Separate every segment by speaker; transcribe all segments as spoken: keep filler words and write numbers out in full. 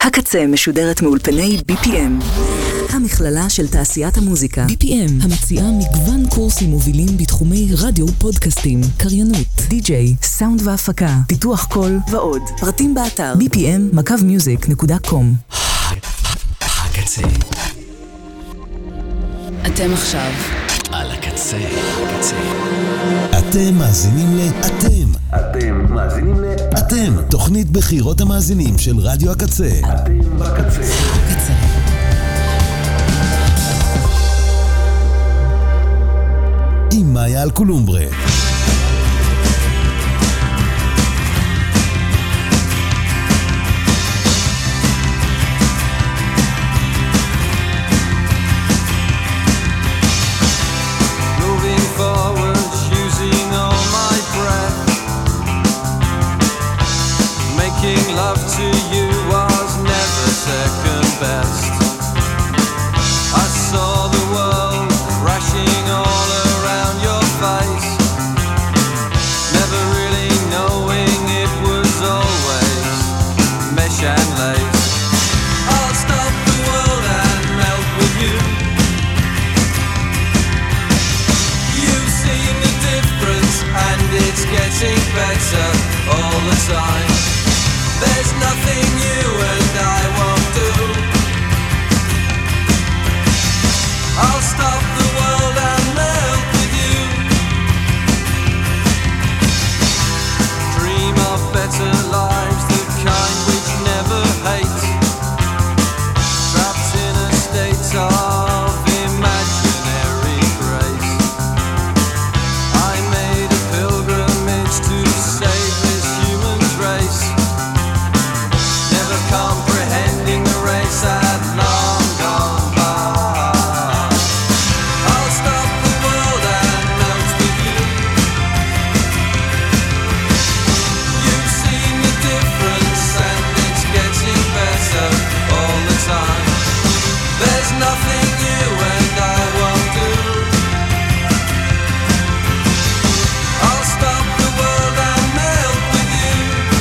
Speaker 1: הקצה משודרת מאולפני בי פי אם, המכללה של תעשיית המוזיקה.
Speaker 2: בי פי אם המציעה מגוון קורסים מובילים בתחומי רדיו, פודקאסטים, קריינות, די-ג'יי, סאונד והפקה, פיתוח קול ועוד. פרטים באתר בי פי אם מקו מיוזיק נקודה קום.
Speaker 3: הקצה.
Speaker 4: אתם עכשיו
Speaker 3: על הקצה, הקצה.
Speaker 5: אתם מאזינים ל... אתם.
Speaker 6: אתם מאזינים ל...
Speaker 5: אתם. תוכנית בחירות המאזינים של רדיו הקצה.
Speaker 6: אתם בקצה.
Speaker 2: הקצה.
Speaker 5: עם מאיה אלקולומברה.
Speaker 7: Making love to you was never second best. I saw the world crashing all around your face, never really knowing it was always mesh and lace. I'll stop the world and melt with you. You've seen the difference and it's getting better all the time. There's nothing you and I won't do. I'll stop the world and melt with you. Dream of better lives, the kind which never hate. Trapped in a state of imaginary grace. I made a pilgrimage to save this human race. Comprehending the race had long gone by. I'll stop the world and melt with you. You've seen the difference and it's getting better all the time. There's nothing you and I won't do. I'll stop the world and melt with you.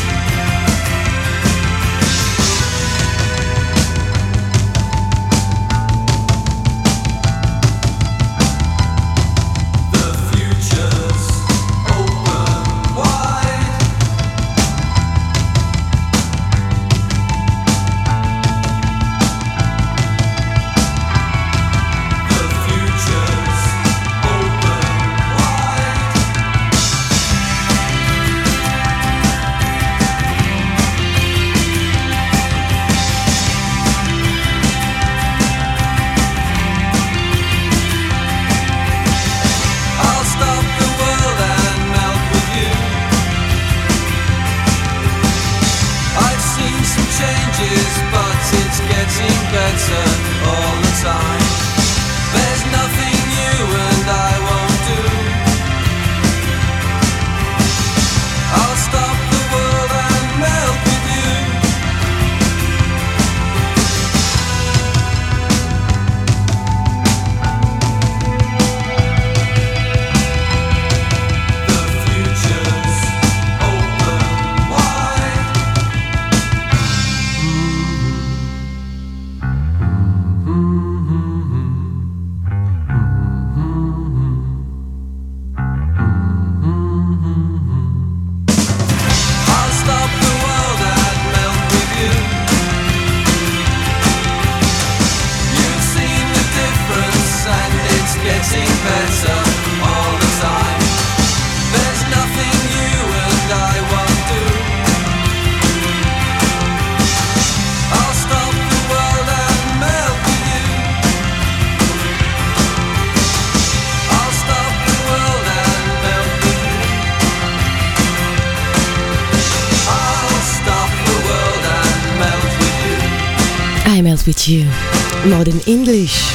Speaker 8: With you, Modern English,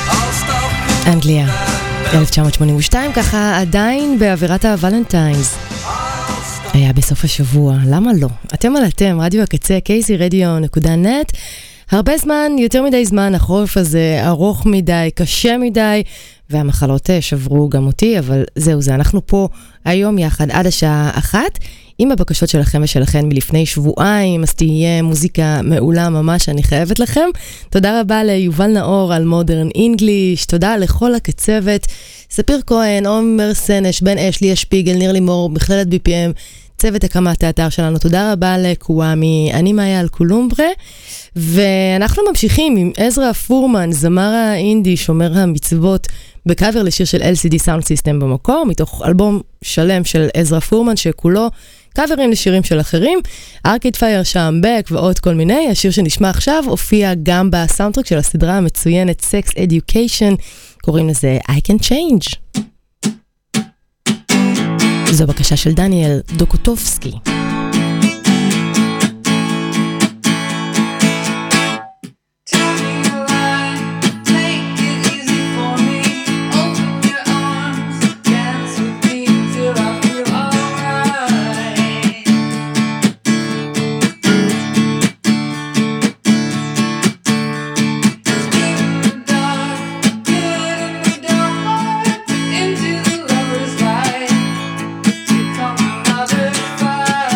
Speaker 8: אנגליה, אלף תשע מאות שמונים ושתיים, ככה עדיין באווירת הוולנטיינס. היה בסוף השבוע, למה לא? אתם על אתם, רדיו הקצה, קי סי רדיו נקודה נט. הרבה זמן, יותר מדי זמן, החורף הזה ארוך מדי, קשה מדי, והמחלות שברו גם אותי, אבל זהו זה, אנחנו פה היום יחד עד השעה אחת, עם הבקשות שלכם ושלכם מלפני שבועיים, אז תהיה מוזיקה מעולה ממש, אני חייבת לכם. תודה רבה ליובל נאור על מודרן אינגליש, תודה לכל הקצוות, ספיר כהן, עומר סנש, בן אש, ליה שפיגל, ניר לימור, מכללת בי פי אם, צוות הקמת האתר שלנו, תודה רבה לקוואמי, אני מאיה על קולומברה, ואנחנו ממשיכים עם עזרא פורמן, זמר האינדי, שומר המצוות, בקאבר לשיר של אל סי די Sound System במקור, מתוך אלבום שלם של עזרא פורמן, שכולו קאברים לשירים של אחרים, ארקיד פייר, שעמבק ועוד כל מיני. השיר שנשמע עכשיו הופיע גם בסאונדטרק של הסדרה המצוינת Sex Education, קוראים לזה I Can Change. זו בקשה של דניאל דוקוטובסקי.
Speaker 4: Fire.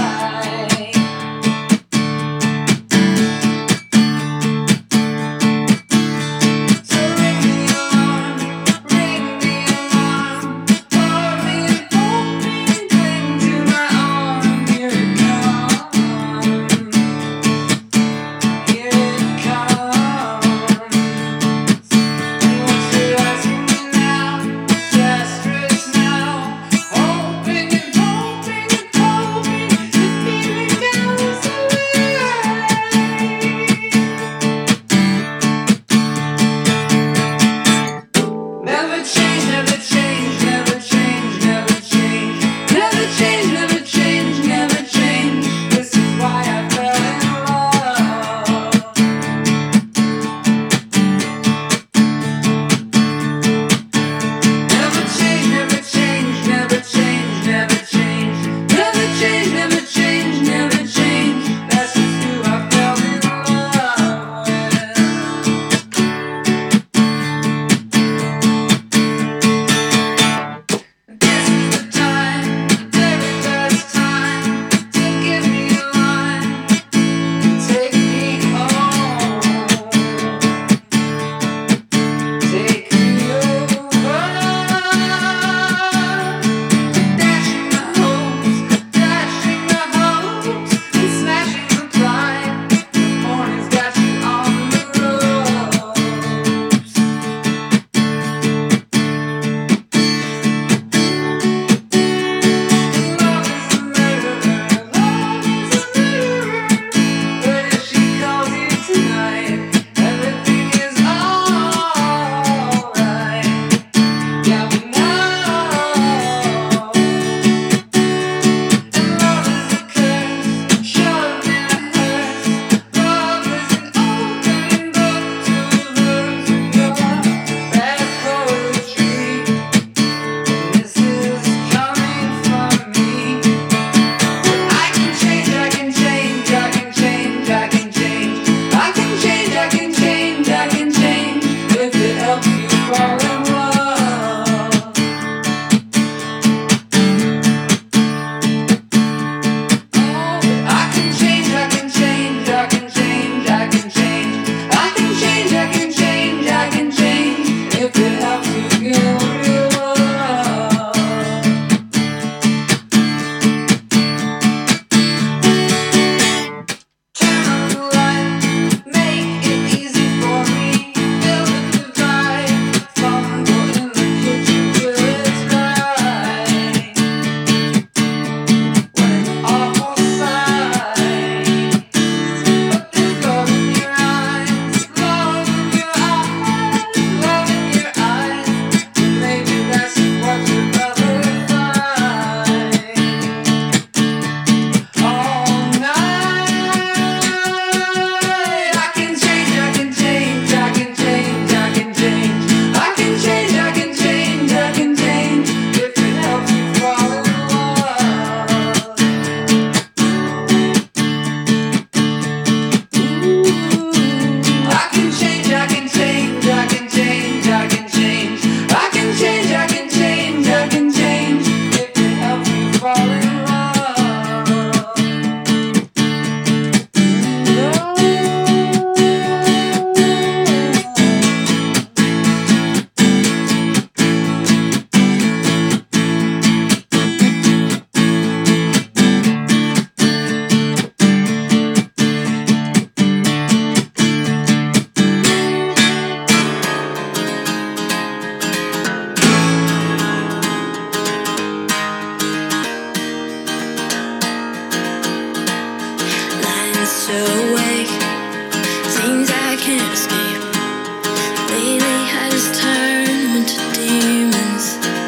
Speaker 4: still awake. Things I can't escape. Lately I just turn them into demons.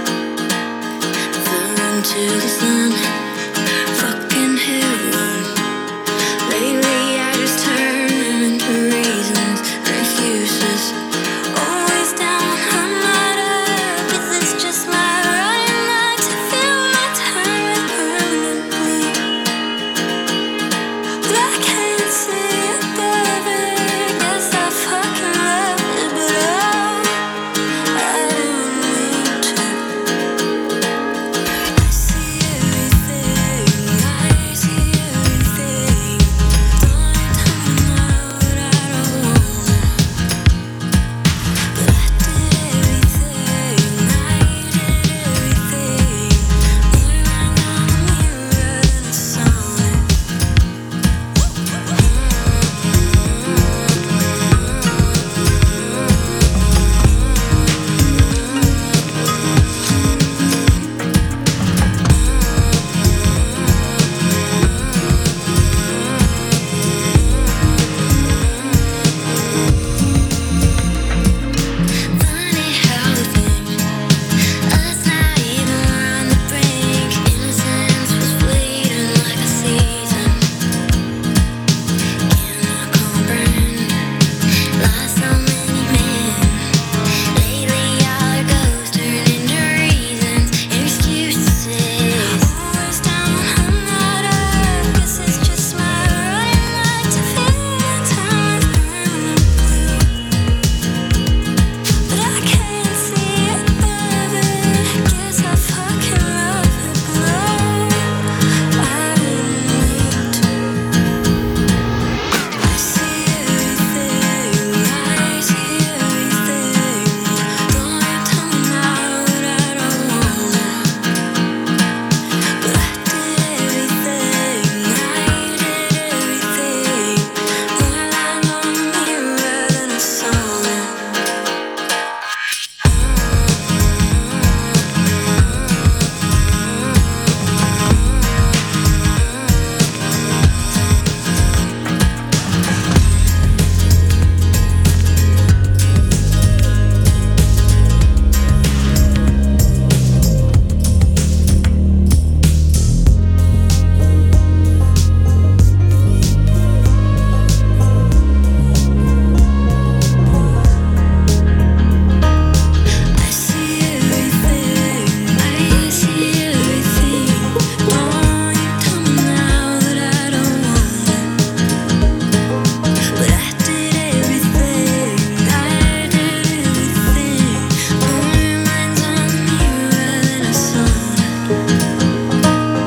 Speaker 4: Fell into the sun. Fucking heroin. Lately I just turn them into reasons and excuses. Always down when I'm not up. This is just my right not to feel my time permanently. But I can't see above it. Guess I fucking love it, but oh, I don't need to. I see everything, I see everything. Don't tell me now that I don't wanna. But I did everything, I did everything. More like I'm a mirror than a sonnet. Funny how the thing, us not even on the brink. Innocence was fleeting like a season. Cannot comprehend. Lost so many men. Lately all our ghosts turn into reasons and excuses. Always down when I'm not up. Guess it's just my right not to feel my time permanently. But I can't see above it. Guess I fucking love it below. I don't need to. I see everything, I see everything. Don't tell me now that I don't wanna. But I did everything, I did everything. More like I'm a mirror than a sonnet. I see everything, I see everything. Don't you tell me now that I don't wanna. But I did everything, I did everything. More lines on the mirror than a sonnet.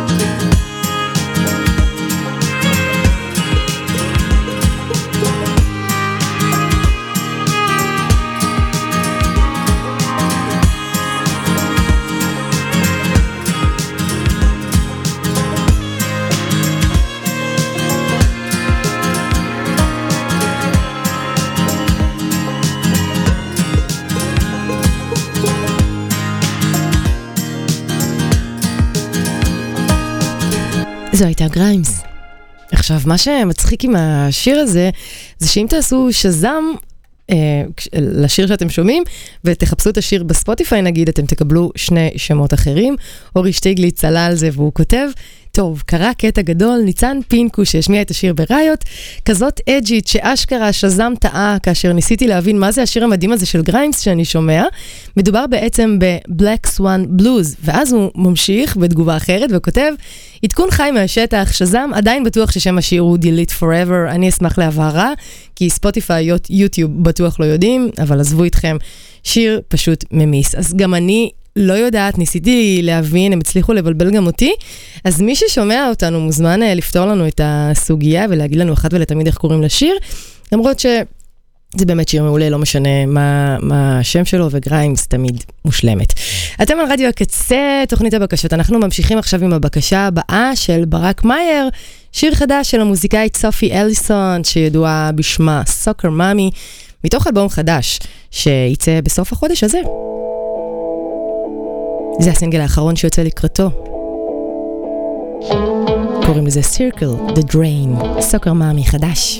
Speaker 8: זו הייתה גריימס. עכשיו, מה שמצחיק עם השיר הזה, זה שאם תעשו שזם אה, לשיר שאתם שומעים, ותחפשו את השיר בספוטיפיי נגיד, אתם תקבלו שני שמות אחרים. אורי שטיגליץ צלה על זה והוא כותב, טוב, קרה קטע גדול, ניצן פינקו שהשמיע את השיר בראיות, כזאת אג'ית שאשכרה שזם טעה כאשר ניסיתי להבין מה זה השיר המדהים הזה של גריימס שאני שומע. מדובר בעצם ב-Black Swan Blues, ואז הוא ממשיך בתגובה אחרת וכותב, עדכון חי מהשטח, שזם עדיין בטוח ששם השיר הוא Delete Forever, אני אשמח להבהרה, כי ספוטיפיי, יוטיוב בטוח לא יודעים, אבל עזבו איתכם, שיר פשוט ממיס. אז גם אני לא יודעת, ניסיתי להבין, הם הצליחו לבלבל גם אותי, אז מי ששומע אותנו מוזמן לפתור לנו את הסוגיה ולהגיד לנו אחת ולתמיד איך קוראים לשיר, למרות שזה באמת שיר מעולה, לא משנה מה, מה השם שלו, וגריימס תמיד מושלמת. אתם על רדיו הקצה, תוכנית הבקשות. אנחנו ממשיכים עכשיו עם הבקשה הבאה של ברק מאייר, שיר חדש של המוזיקאית סופי אליסון, שידועה בשמה סוקר מאמי, מתוך אלבום חדש, שיצא בסוף החודש הזה. זה הסינגל האחרון שיוצא לקראתו. קוראים לזה Circle the Drain, סוקר מאמי חדש.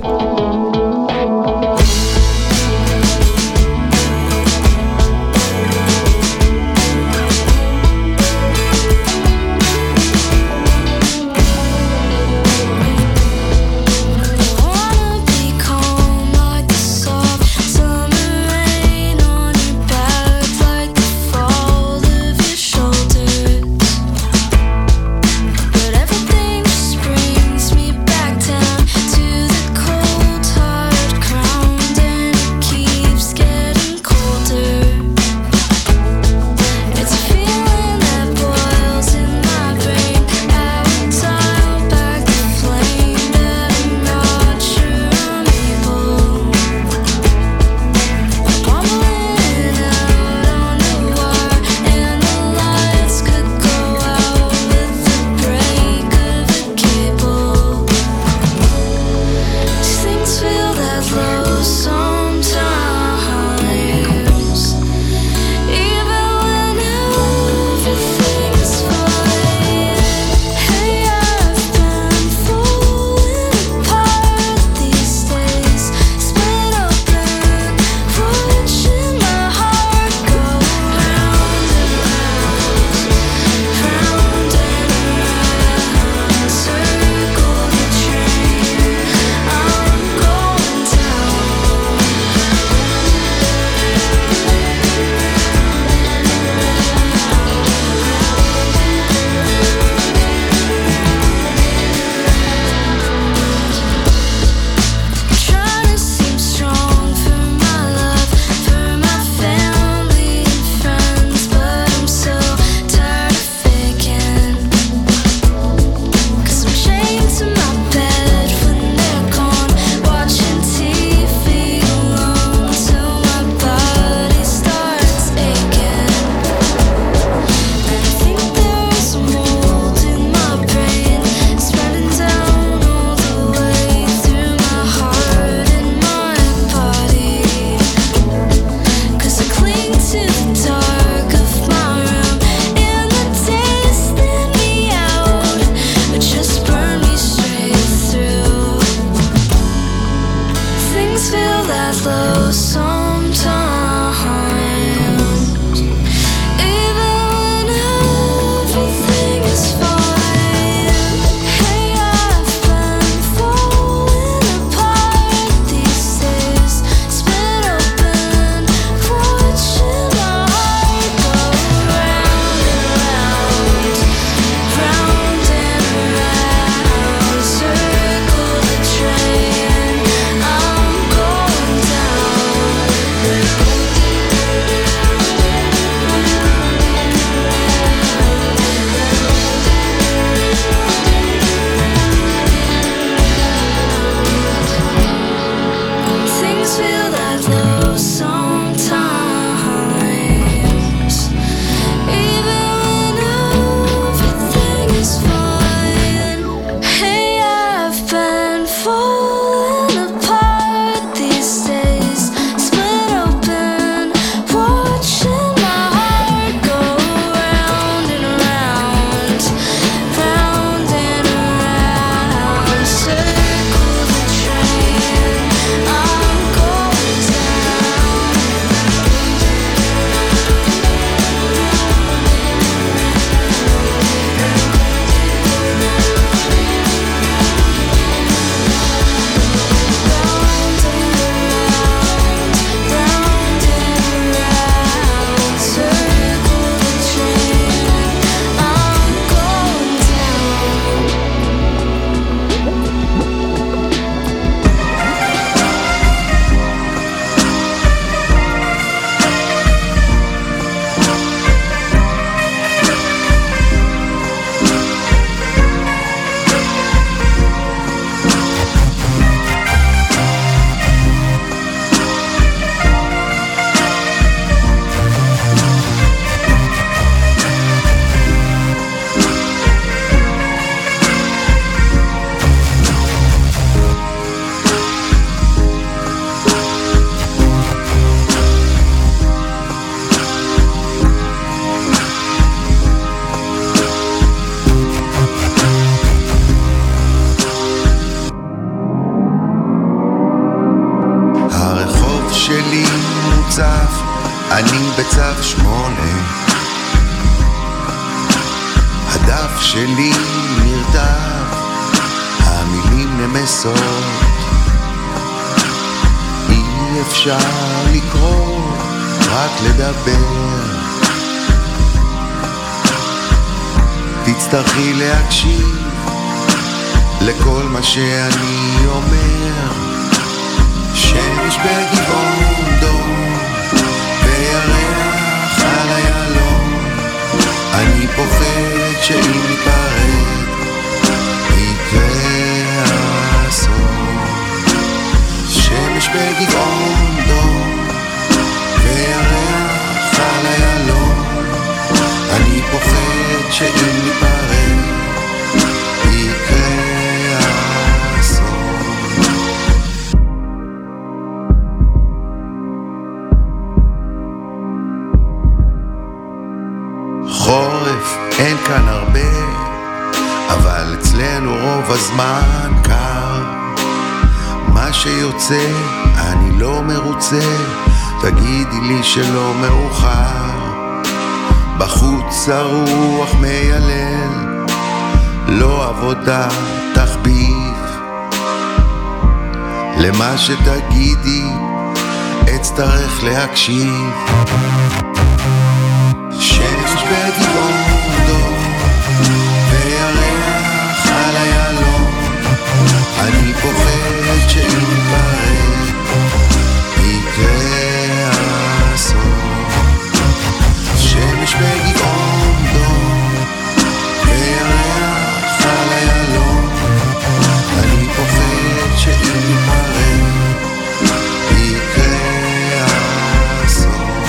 Speaker 4: Circle the train, I'm going down.
Speaker 9: מוצף, אני בצו שמונה. הדף שלי נרטב, המילים נמסות, אי אפשר לקרוא, רק לדבר. תצטרכי להקשיב לכל מה שאני אומר. שמש בגבעון דום וירח על הילום, אני פוחד שאם ניפרד יקרה אסון. שמש בגבעון דום וירח על הילום, אני פוחד שאם ניפרד יקרה אסון. חורף אין כאן הרבה, אבל אצלנו רוב הזמן קר. מה שיוצא אני לא מרוצה, תגידי לי שלא מאוחר. בחוץ הרוח מיילל, לא עבודה תחביב. למה שתגידי אצטרך להקשיב. שמש בגבעון דום וירח על הילום, אני פוחד שאם ניפרד יקרה אסון. שמש בגבעון דום וירח על הילום, אני פוחד שאם ניפרד יקרה אסון.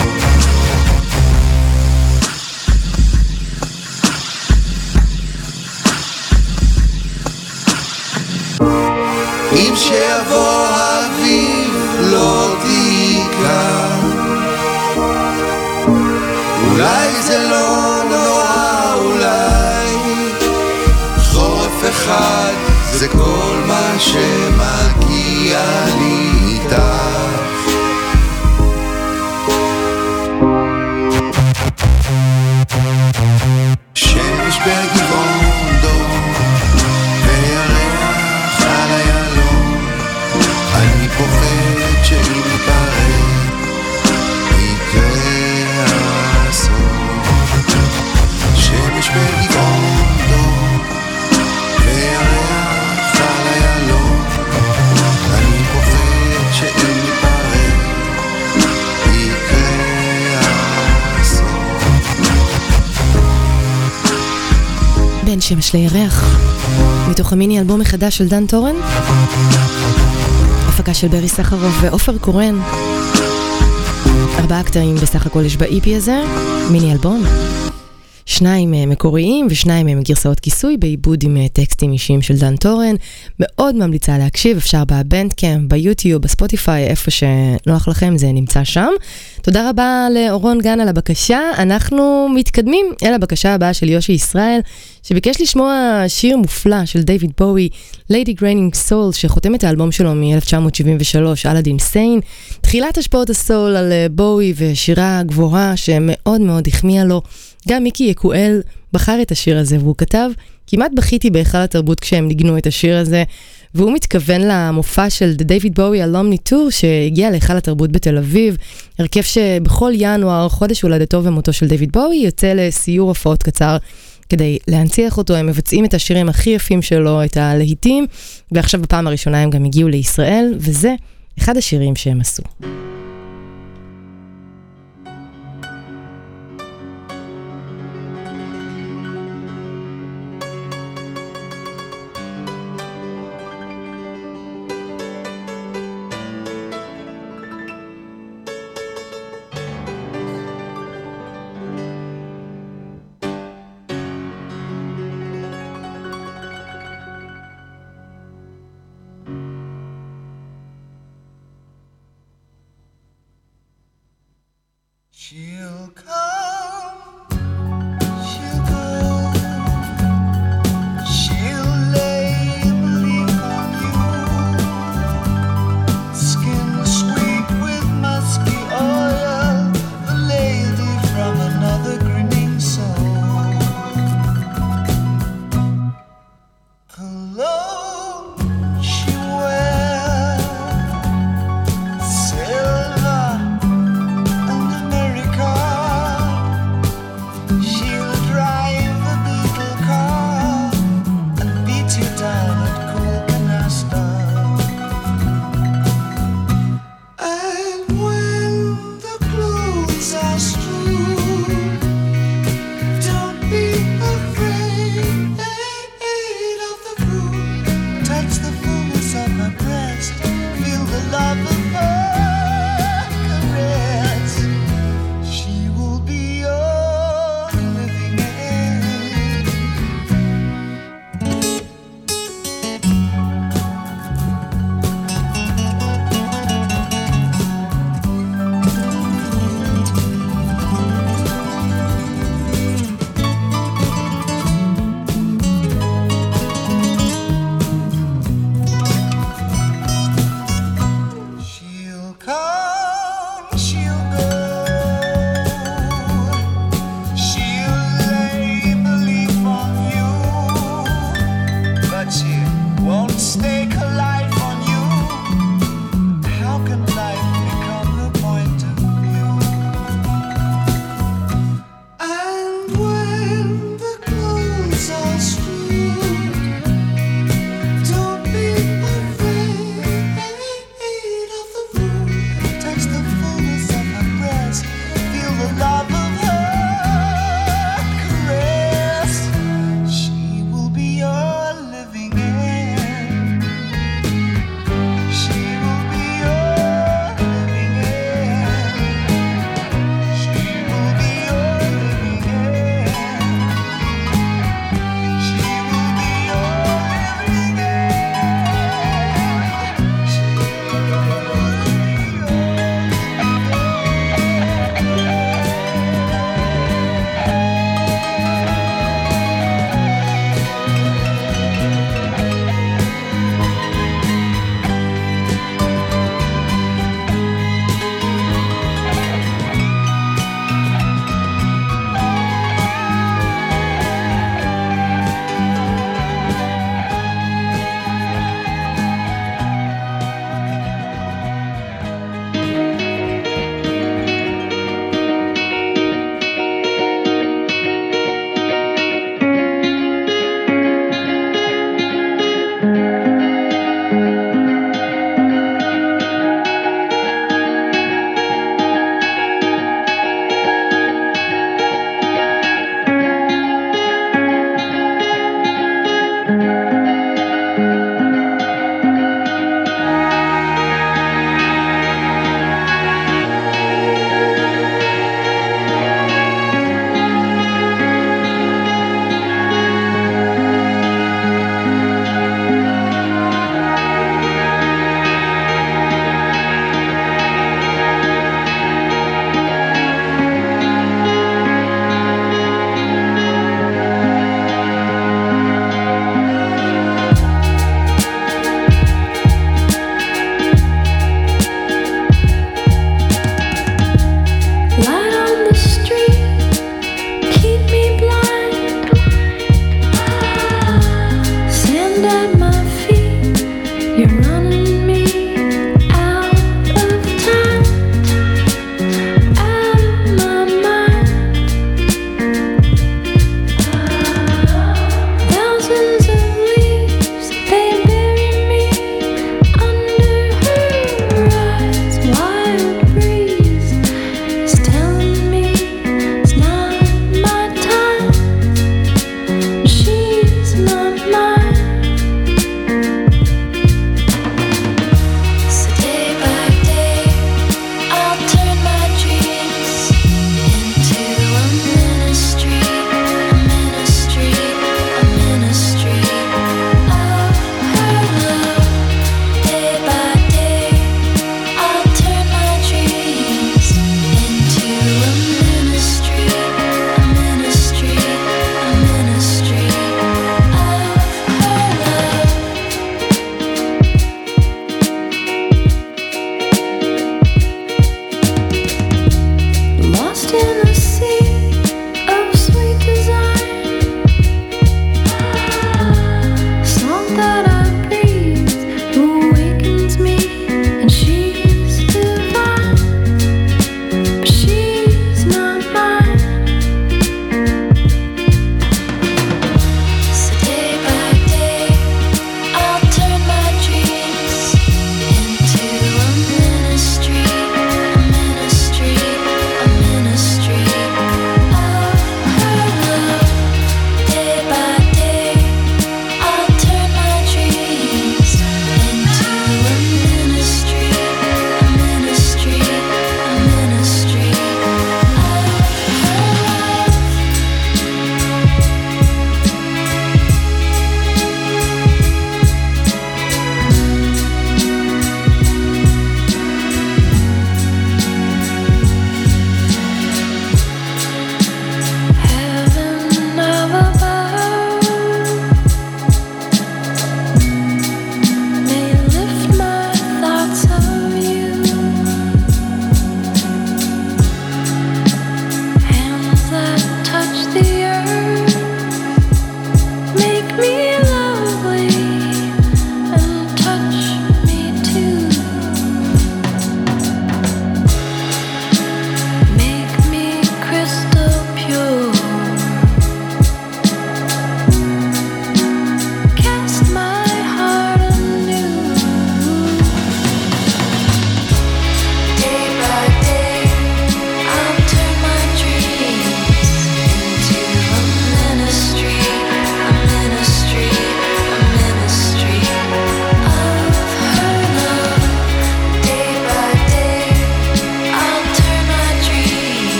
Speaker 9: אם שיבוא האביב לא תיקר, אולי זה לא נורא, אולי חורף אחד זה כל מה שמגיע לי איתך. שמש בגבעון דום וירח על הילום, אני פוחד שאם ניפרד יקרה אסון. שמש בגבעון דום וירח על הילום, אני פוחד שאם ניפרד יקרה אסון.
Speaker 8: בין שמש לירח, מתוך המיני אלבום מחדש של דן טורן, הפקה של ברי סחרוף ואופר קורן. ארבעה קטעים בסך הכל יש ב-אי פי הזה, מיני אלבום. שניים מקוריים ושניים הם גרסאות כיסוי בעיבוד עם טקסטים אישיים של דן טורן. מאוד ממליצה להקשיב, אפשר בבנדקאמפ, ביוטיוב, בספוטיפיי, איפה שנוח לכם זה נמצא שם. תודה רבה לאורון גן על הבקשה. אנחנו מתקדמים אל הבקשה הבאה של יושי ישראל, שביקש לשמוע שיר מופלא של דיוויד בואי, Lady Graining Soul, שחותם את האלבום שלו מ-אלף תשע מאות שבעים ושלוש, אלאדין סיין. תחילת השפעות הסול על בואי ושירה גבוהה שמאוד מאוד החמיאה לו. גם מיקי יקואל בחר את השיר הזה, והוא כתב, כמעט בכיתי בהיכל התרבות כשהם ניגנו את השיר הזה, והוא מתכוון למופע של The David Bowie Alumni Tour שהגיע להיכל התרבות בתל אביב, הרכב שבכל ינואר, חודש הולדתו ומותו של דיוויד בואי, יוצא לסיור הופעות קצר כדי להנציח אותו. הם מבצעים את השירים הכי יפים שלו, את הלהיטים, ועכשיו בפעם הראשונה הם גם הגיעו לישראל, וזה אחד השירים שהם עשו.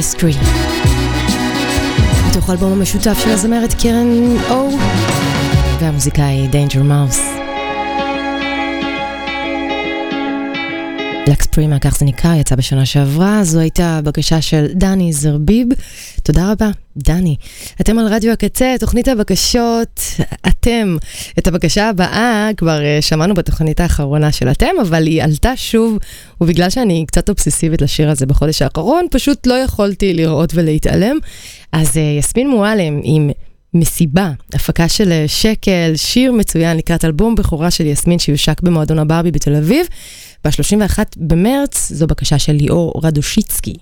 Speaker 8: Chemistry. מתוך האלבום המשותף של הזמרת קרן או והמוזיקאי Danger Mouse. לקס פרימה, כך זה נקרא, יצא בשנה שעברה. זו הייתה בקשה של דני זרביב. תודה רבה, דני. אתם על רדיו הקצה, תוכנית הבקשות. אתם, את הבקשה הבאה כבר שמענו בתוכנית האחרונה של אתם, אבל היא עלתה שוב, ובגלל שאני קצת אובססיבית לשיר הזה בחודש האחרון, פשוט לא יכולתי לראות ולהתעלם. אז יסמין מועלם עם מסיבה, הפקה של שקל, שיר מצוין לקראת אלבום בכורה של יסמין שיושק במועדון הברבי בתל אביב. ב-שלושים ואחד במרץ, זו בקשה של ליאור רדושיצקי.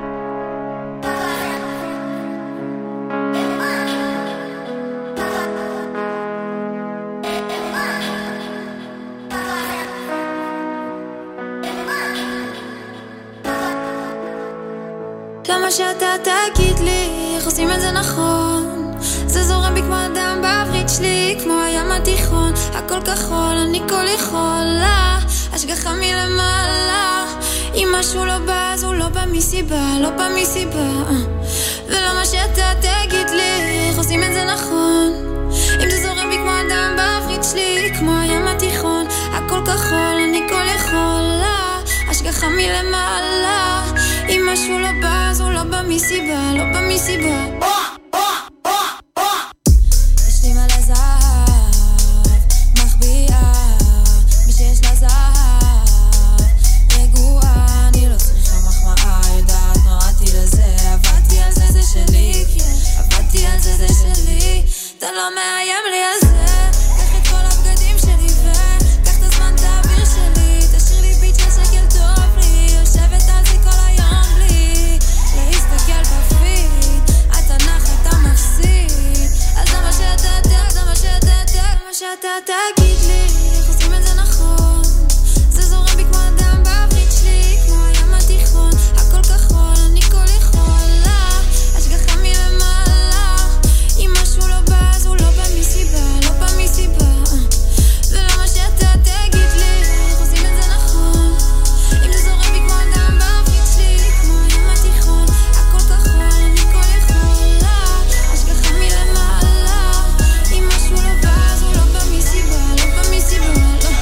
Speaker 4: למה שאתה תגיד לי, איך עושים את זה נכון? זה זורם בי כמו אדם בעברית שלי, כמו הים התיכון, הכל כחול, אני כל יכולה, השגחה מלמעלה. אם משהו לא בא, אז הוא לא בא מסיבה, לא בא מסיבה. ולמה שאתה תגיד לי, איך עושים את זה נכון? אם זה זורם בי כמו אדם בעברית שלי, כמו הים התיכון, הכל כחול, אני כל יכולה, השגחה מלמעלה. אם משהו לא בא, אז הוא לא בא מסיבה, לא בא מסיבה. יש לי מלא זהב, מחביאה, מי שיש לה זהב, רגועה, אני לא צריכה מחמאה, יודעת, נועדתי לזה, עבדתי על זה, זה שלי, עבדתי על זה, זה שלי, אתה לא מאיים לי על זה, קח את כל הבגדים שלי וקח את הזמן, תעביר שלי, תשאיר לי ביט של שקל טוב לי, יושבת על זה כל היום בלי להסתכל בפיד, אתה נח, אתה מפסיד, אז זה מה שאתה תק, זה מה שאתה תק, זה מה שאתה תגיד לי, איך עושים את זה נכון? זה זורם בי כמו אדם בעברית שלי, כמו הים התיכון, הכל כחול, אני כל יכולה, השגחה מלמעלה. אם משהו לא בא, אז הוא לא בא מסיבה, לא בא מסיבה. ולמה שאתה תגיד לי, איך עושים את זה נכון? אם זה זורם בי כמו אדם בעברית שלי, כמו הים התיכון, הכל כחול, אני כל יכולה, השגחה מלמעלה. אם משהו לא בא, אז הוא לא בא מסיבה, לא בא מסיבה, לא.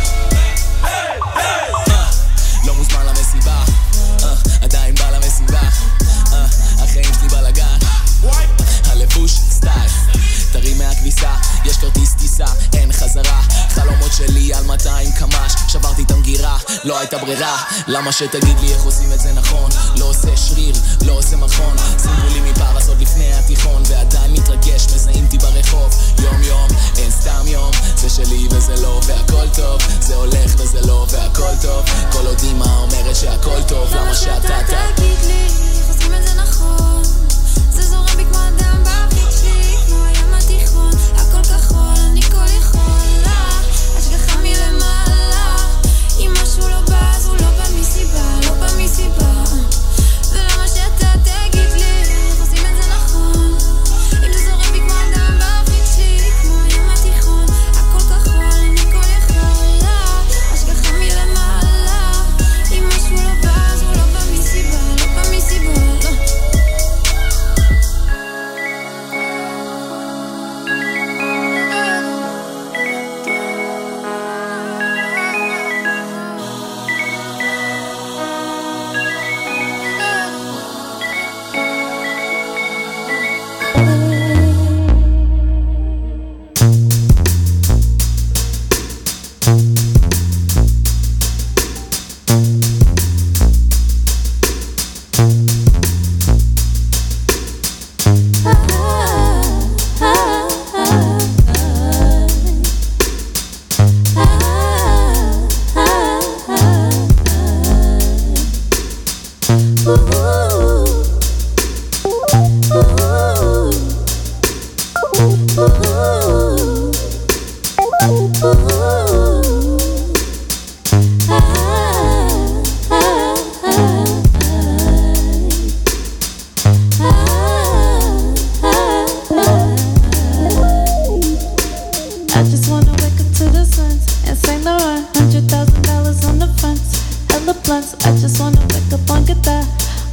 Speaker 3: לא מוזמן למסיבה, עדיין בא למסיבה, החיים שלי בלגן, הלבוש סטייל, תרים מהכביסה, יש כרטיס טיסה, אין חזרה, חלומות שלי על מאתיים קמ"ש, שברתי את המגירה, לא הייתה ברירה, למה שתגיד לי איך עושים את זה נכון? לא עושה שריר, לא עושה מכון, שימו לי מפרס עוד לפני התיכון, ועדיין מתרגש, מזהים אותי ברחוב, יום יום, אין סתם יום, זה שלי וזה לא, והכל טוב, זה הולך וזה לא, והכל טוב, כל עוד אמא אומרת שהכל טוב, למה שאתה
Speaker 4: תגיד לי, איך עושים את זה נכון? זה זורם בי כמו אדם בעברית שלי, כמו הים התיכון, הכל כחול, אני כל יכולה, השגחה מלמעלה. אם משהו לא בא, אז הוא לא בא מסיבה, לא בא מסיבה. ולמה שאתה תגיד לי, איך עושים את זה נכון? אם זה זורם בי כמו אדם בעברית שלי, כמו הים התיכון, הכל כחול, אני כל יכולה, השגחה מלמעלה. אם משהו לא בא, אז הוא לא בא מסיבה, לא בא מסיבה, לא.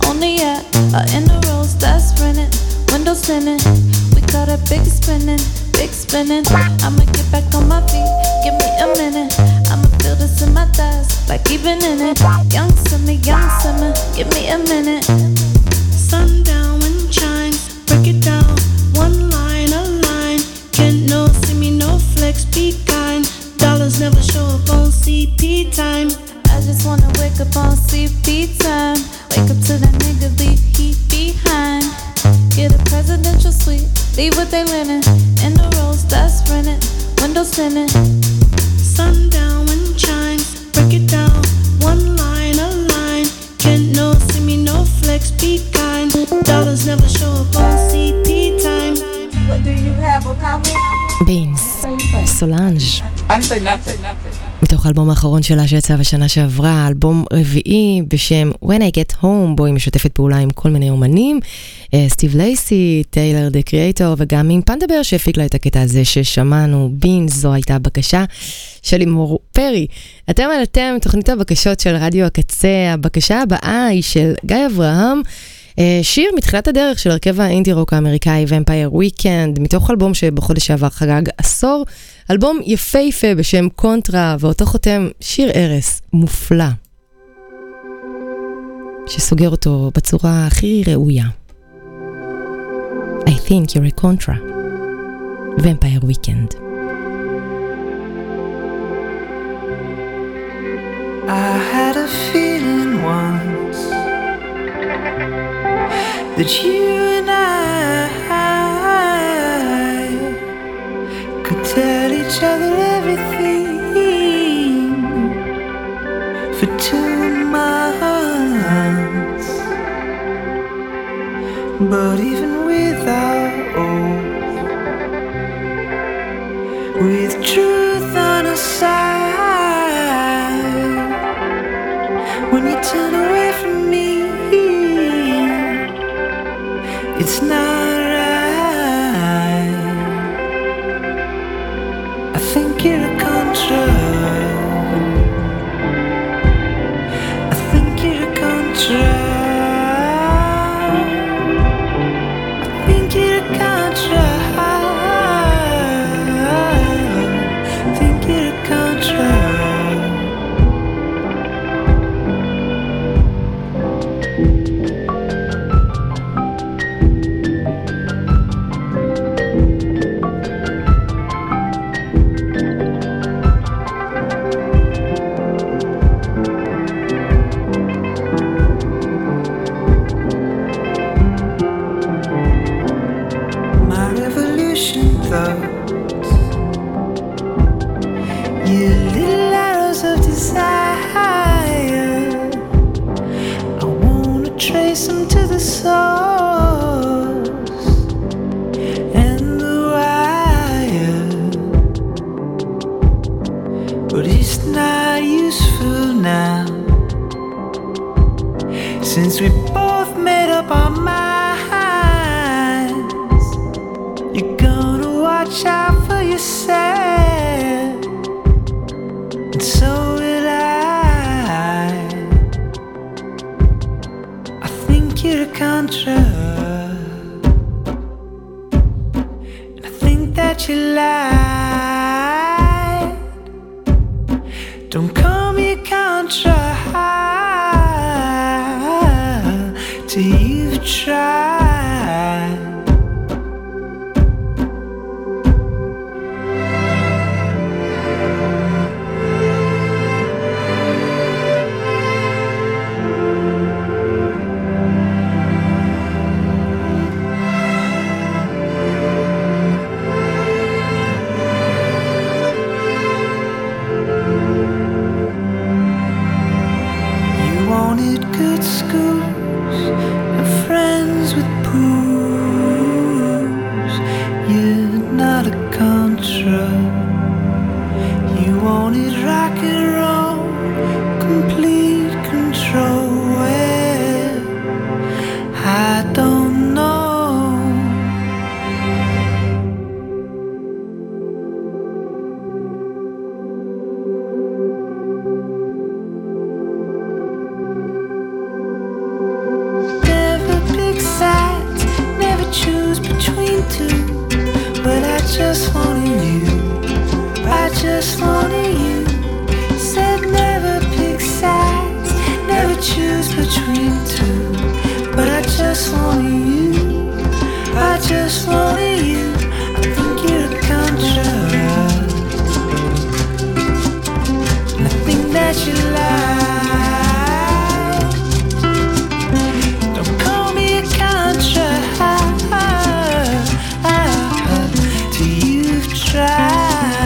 Speaker 10: on the yacht, or in the rolls that's rented, windows tinted. We got a big spinning, big spinning. I'ma get back on my feet, give me a minute. I'ma feel this in my thighs, like even in it. Young summer, young summer, give me a minute. Sundown when chimes, break it down. One line, a line. Can't no see me, no flex, be kind. Dollars never show up on C P time. I just wanna wake up on C P time. Wake up to that nigga, leave heat behind. Get a presidential suite, leave with they linen. In the rolls that's rented, windows tinted. Sundown when chimes, break it down. One line, a line. Can't no see me, no flex, be kind. Dollars never show up on C P time. What do you have a copy?
Speaker 8: בינס, סולנג'.
Speaker 10: I say nothing, nothing.
Speaker 8: מתוך האלבום האחרון שלה שיצא בשנה שעברה, אלבום רביעי בשם When I Get Home, בו היא משתפת פעולה עם כל מיני אומנים, סטיב לייסי, טיילר דה קריאטור, וגם עם פנדבר שהפיק לה את הקטע הזה ששמענו. בינס, זו הייתה בקשה של לימור פרי. אתם על אתם, תוכנית הבקשות של רדיו הקצה. הבקשה הבאה היא של גיא אברהם, שיר מתחילת הדרך של הרכב האינדי רוק האמריקאי Vampire Weekend, מתוך אלבום שבחודש שעבר חגג עשור, אלבום יפהפה בשם קונטרה, ואותו חותם שיר ארס מופלא, שסוגר אותו בצורה הכי ראויה. I think you're a contra. Vampire Weekend.
Speaker 9: I had a feeling once that you and I could tell each other everything for two months. But even with our oath, with truth on our side, when you turn away from me, it's not right. I think you're a contra. I think you're a contra. I think you're a contra. I think you're a contra. Since we both made up our minds, you're gonna watch out for yourself, and so will I. I think you're a contra, and I think that you lied. Don't call me a contra till you've tried. You wanted good schools and friends with pools. You're not a contra. You wanted rock and roll, complete control. Well, I don't know. too. But I just wanted you, I just wanted you. Said never pick sides, never choose between two. But I just wanted you, I just wanted you. I think you're a contrast, I think that you lie. Don't call me a contrast till you've tried.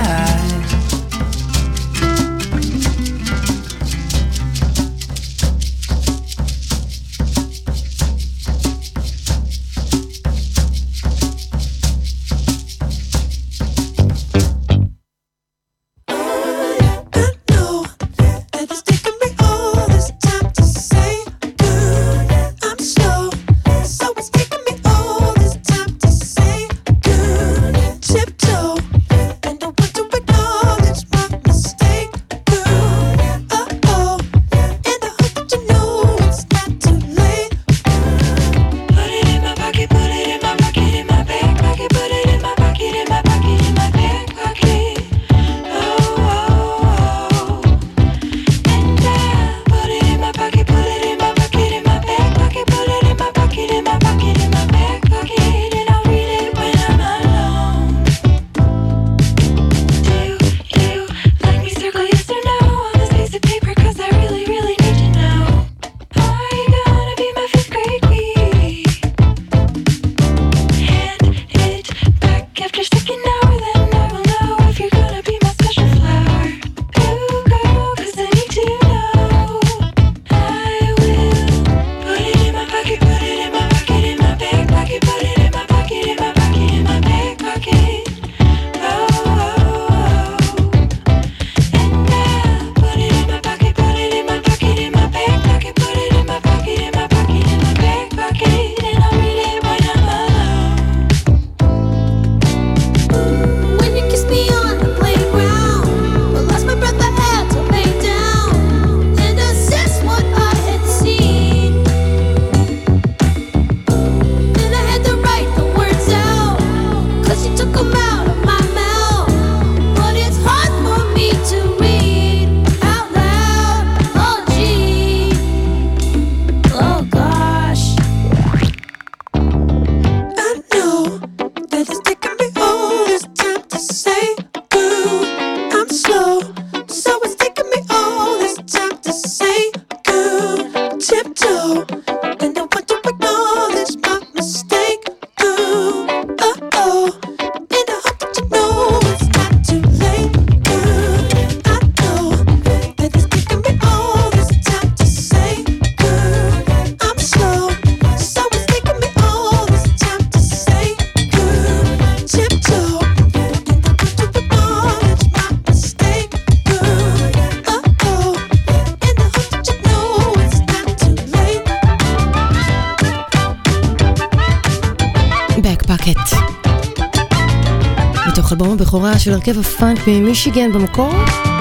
Speaker 8: מתוך אלבום הבכורה של הרכב הפאנק ממישיגן במקור,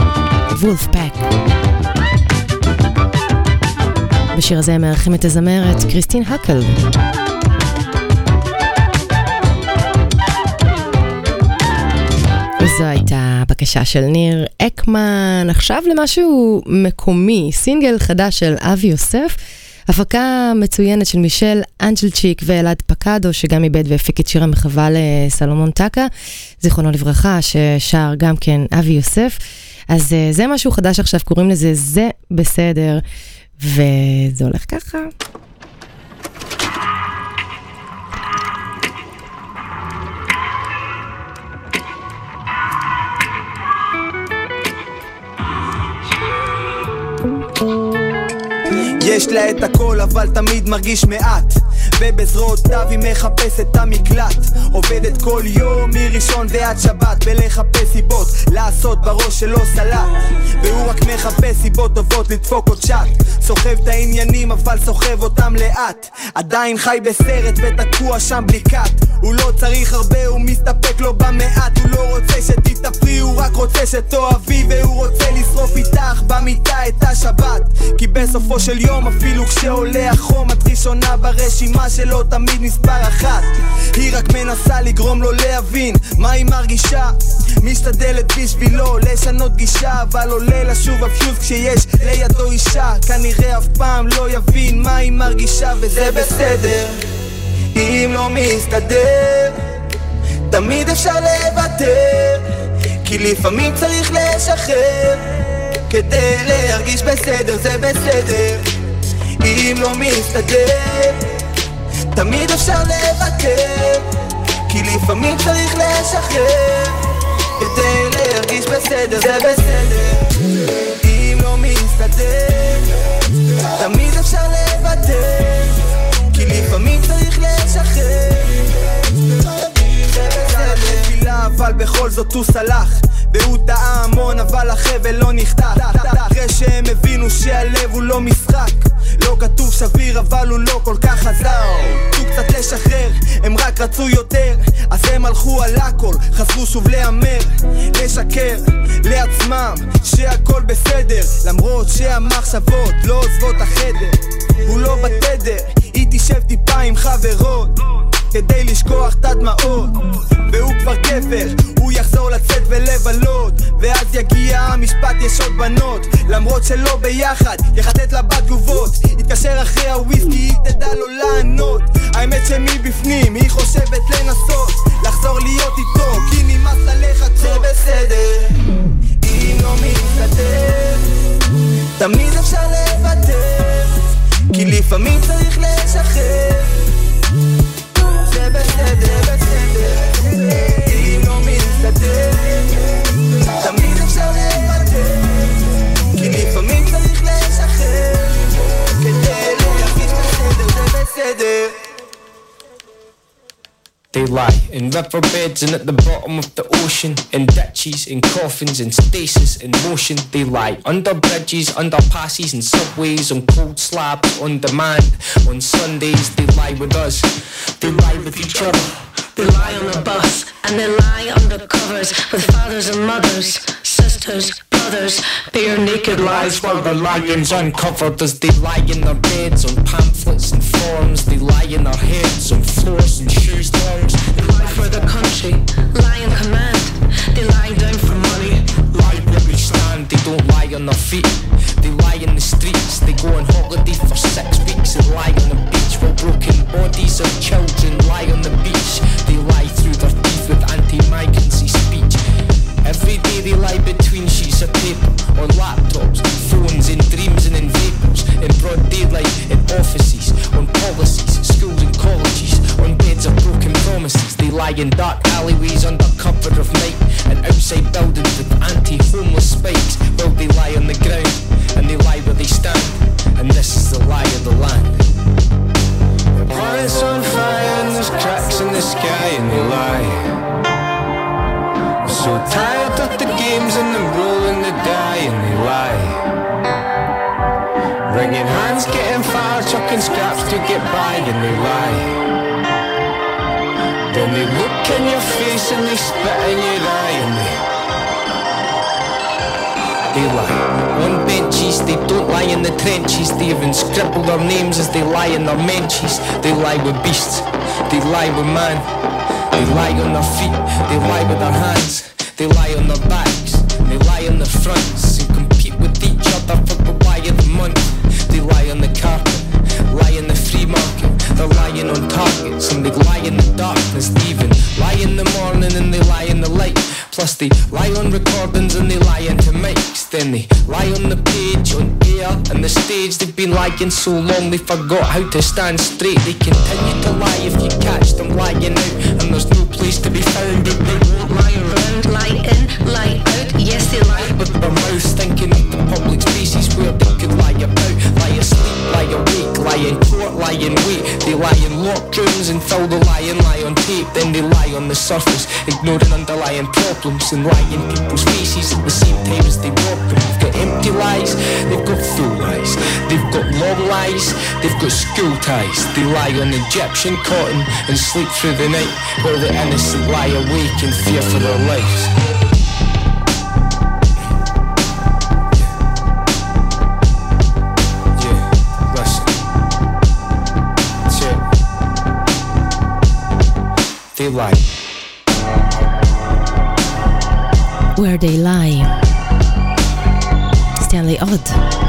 Speaker 8: וולף פאק. בשיר הזה הם מארחים את הזמרת קריסטין הקל. וזו הייתה בקשה של ניר אקמן. עכשיו למשהו מקומי, סינגל חדש של אבי יוסף, הפקה מצוינת של מישל אנג'לצ'יק ואלעד פקדו, שגם איבד והפיק את שיר המחווה לסלומון טקה, זיכרונו לברכה, ששר גם כן אבי יוסף. אז זה משהו חדש עכשיו, קוראים לזה זה בסדר, וזה הולך ככה.
Speaker 11: יש לה את הכל אבל תמיד מרגיש מעט, ובזרועותיו היא מחפשת את המקלט. עובדת כל יום מראשון ועד שבת בלחפש סיבות לעשות בראש שלו סלט, והוא רק מחפש סיבות טובות לדפוק עוד צ'אט. סוחב את העניינים אבל סוחב אותם לאט, עדיין חי בסרט ותקוע שם בלי קאט. הוא לא צריך הרבה, הוא מסתפק לו במעט. הוא לא רוצה שתתפרי, הוא רק רוצה שתאהבי, והוא רוצה לשרוף איתך במיטה את השבת. כי בסופו של יום אפילו כשעולה החום את ראשונה ברשימה, האימה שלו תמיד מספר אחת. היא רק מנסה לגרום לו להבין מה היא מרגישה, משתדלת בשבילו לשנות גישה, אבל עולה לה שוב הפיוז כשיש לידו אישה. כנראה אף פעם לא יבין מה היא מרגישה, וזה בסדר אם לא מסתדר, תמיד אפשר לוותר, כי לפעמים צריך לשחרר כדי להרגיש בסדר. זה בסדר אם לא מסתדר, תמיד אפשר לוותר, כי לפעמים צריך לשחרר כדי להרגיש בסדר. זה בסדר אם לא מסתדר, תמיד אפשר לוותר, כי לפעמים צריך לשחרר. זה בסדר תפילה אבל בכל זאת הוא סלח, והוא טעה המון אבל החבל לא נחתך. אחרי שהם הבינו שהלב הוא לא משחק, לא כתוב שביר אבל הוא לא כל כך חזר. רצו קצת לשחרר, הם רק רצו יותר, אז הם הלכו על הכל, חזרו שוב להמר, לשקר לעצמם שהכל בסדר, למרות שהמחשבות לא עוזבות החדר. הוא לא בתדר, היא תשב טיפה עם חברות כדי לשכוח את הדמעות, והוא כבר גבר, הוא יחזור לצאת ולבלות, ואז יגיע המשפט יש עוד בנות, למרות שלא ביחד, יחטט לה בתגובות, יתקשר אחרי הוויסקי, היא תדע לו לענות. האמת שמבפנים היא חושבת לנסות לחזור להיות איתו, כי נמאס לה לחכות. זה בסדר אם לא מסתדר, תמיד אפשר לוותר, כי לפעמים צריך לשחרר. זה בסדר, בסדר אם לא מסתדר, תמיד אפשר לוותר, כי לפעמים צריך לשחרר כדי להרגיש בסדר. זה בסדר.
Speaker 12: They lie in riverbeds and at the bottom of the ocean, in ditches, in coffins, in stasis, in motion. They lie under bridges, underpasses and subways, on cold slabs, on demand. On Sundays they lie with us, they lie with each other.
Speaker 13: They lie on the bus and they lie under covers with fathers and mothers, sisters, brothers.
Speaker 12: They are naked lies while the lion's uncovered, as they lie in their beds on pamphlets and forms. They lie in their heads on floors and shoes thongs.
Speaker 13: They lie for the country, lie in command. They lie down for money,
Speaker 12: lie where they stand. They don't lie on their feet, they lie in the streets. They go on holiday for six weeks and lie on the beach, while broken bodies of children lie on the beach. They lie through their teeth with anti-migrancy speech. Every day they lie between sheets of paper, on laptops, phones, in dreams and in vapours, in broad daylight, in offices, on policies, schools and colleges, on beds of broken promises. They lie in dark alleyways under cover of night, and outside buildings with anti-homeless spikes. Well, they lie on the ground, and they lie where they stand, and this is the lie of the land.
Speaker 7: The planet's on fire and there's cracks in the sky and they lie. I'm so tired of the games and them rolling the die and they lie. Wringing hands, getting fire, chucking scraps to get by and they lie. Then they look in your face and they spit in your eye and they
Speaker 12: They lie on benches, they don't lie in the trenches. They even scribble their names as they lie in their menches. They lie with beasts, they lie with man. They lie on their feet, they lie with their hands. They lie on their backs, they lie on their fronts, and compete with each other for the lie of the month. They lie on the carpet, lie in the free market. They're lying on targets and they lie in the darkness. They even lie in the morning and they lie in the light. Plus they lie on recordings and they lie into mics. Then they lie on the page, on air, and the stage. They've been lying so long they forgot how to stand straight. They continue to lie if you catch them lying out, and there's no place to be found. They, they won't lie around,
Speaker 13: lie in, lie out. Yes, they lie
Speaker 12: with their mouths thinking of the public spaces where they could lie about. Lie asleep, lie awake, lie in court, lie in wait. They lie in locked rooms and fill the lie and lie on tape. Then they lie on the surface, ignoring underlying problems, and lie in people's faces at the same time as they rob them. They've got empty lies, they've got full lies, they've got long lies, they've got school ties. They lie on Egyptian cotton and sleep through the night, while the innocent lie awake in fear for their lives. Yeah, listen. Check. like?
Speaker 8: Where They Lie, סטנלי עוד.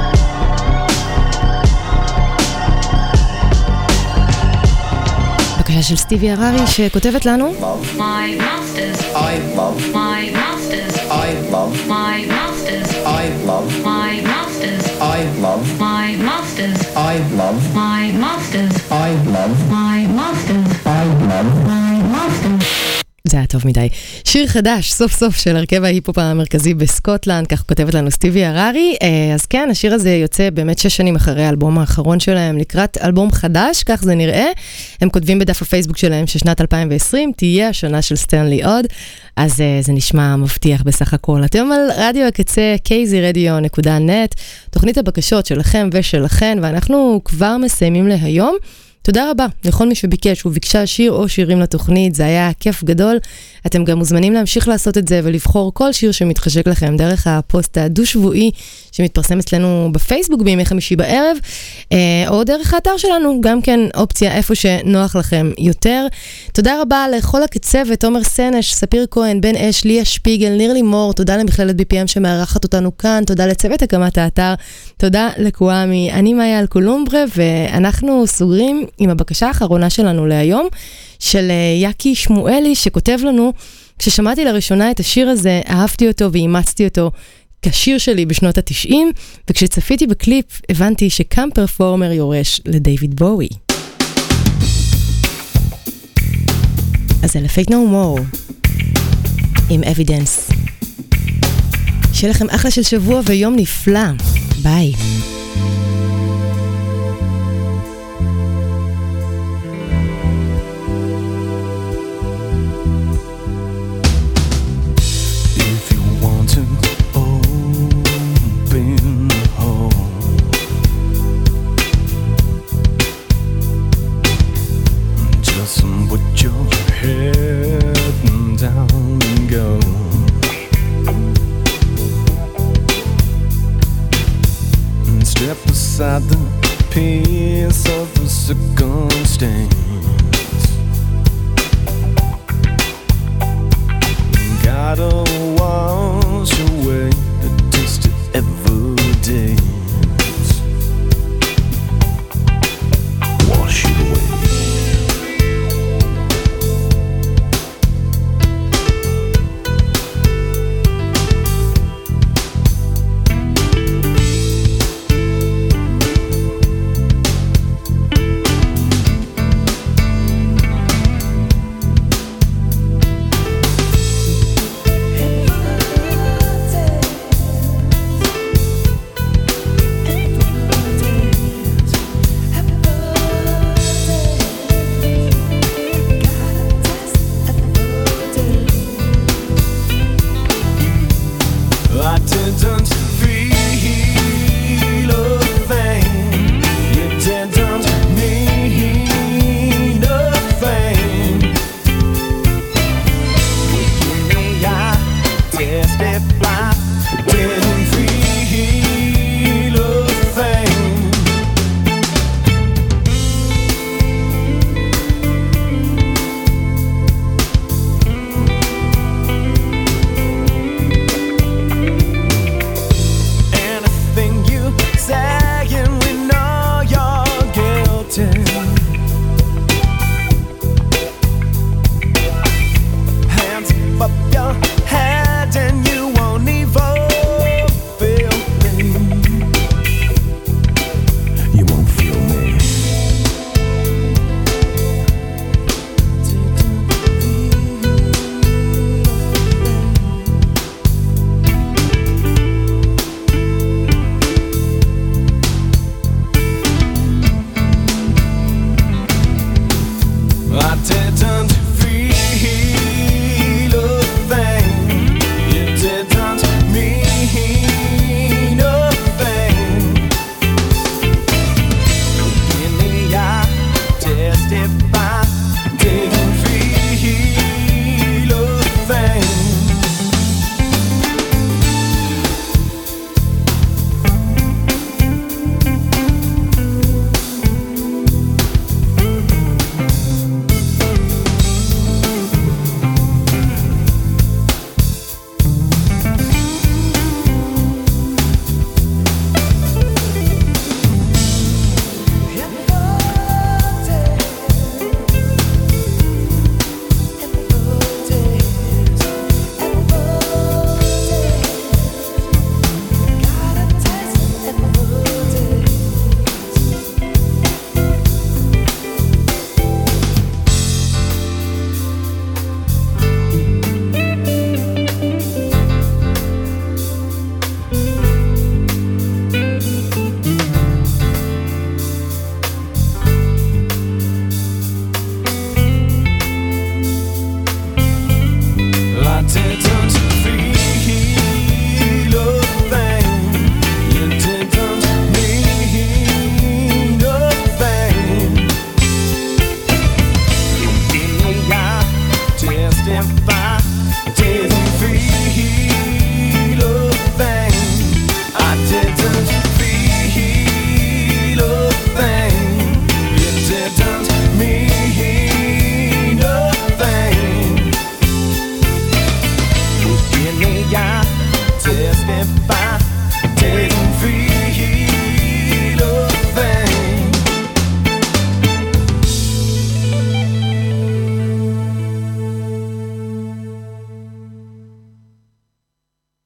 Speaker 8: בקשה של סטיבי הררי שכותבת לנו
Speaker 4: My masters,
Speaker 12: I
Speaker 4: my masters,
Speaker 12: I
Speaker 4: my masters,
Speaker 12: I
Speaker 4: my masters,
Speaker 12: I
Speaker 4: my masters,
Speaker 12: I
Speaker 4: my masters,
Speaker 12: I
Speaker 4: my masters, my masters.
Speaker 8: זה היה טוב מדי. שיר חדש, סוף סוף, של הרכב ההיפופ המרכזי בסקוטלנד, כך כותבת לנו סטיבי הררי. אז כן, השיר הזה יוצא באמת שש שנים אחרי האלבום האחרון שלהם, לקראת אלבום חדש, כך זה נראה. הם כותבים בדף הפייסבוק שלהם ששנת אלפיים ועשרים תהיה השנה של סטנלי עוד, אז זה נשמע מבטיח בסך הכל. אתם על רדיו הקצה, קי זי רדיו נקודה נט, תוכנית הבקשות שלכם ושלכן, ואנחנו כבר מסיימים להיום. תודה רבה לכל מי שביקש וביקשה שיר או שירים לתוכנית, זה היה כיף גדול. אתם גם מוזמנים להמשיך לעשות את זה ולבחור כל שיר שמתחשק לכם דרך הפוסט הדו-שבועי שמתפרסם אצלנו בפייסבוק בימי חמישי בערב, או דרך האתר שלנו, גם כן אופציה איפה שנוח לכם יותר. תודה רבה לכל הקצוות, תומר סנש, ספיר כהן, בן אש, ליה שפיגל, ניר לימור, תודה למכללת בי פי אם שמארחת אותנו כאן, תודה לצוות הקמת האתר, תודה לקוואמי, אני מאיה אלקולומברה, ואנחנו סוגרים עם הבקשה האחרונה שלנו להיום, של יקי שמואלי, שכותב לנו, כששמעתי לראשונה את השיר הזה, אהבתי אותו ואימצתי אותו כשיר שלי בשנות ה-תשעים, וכשצפיתי בקליפ, הבנתי שקם פרפורמר יורש לדיוויד בואי. אז זה לפייט נו מור, עם אבידנס. שיהיה לכם אחלה של שבוע ויום נפלא. ביי.
Speaker 7: Step aside the pace of the circumstance. Gotta walk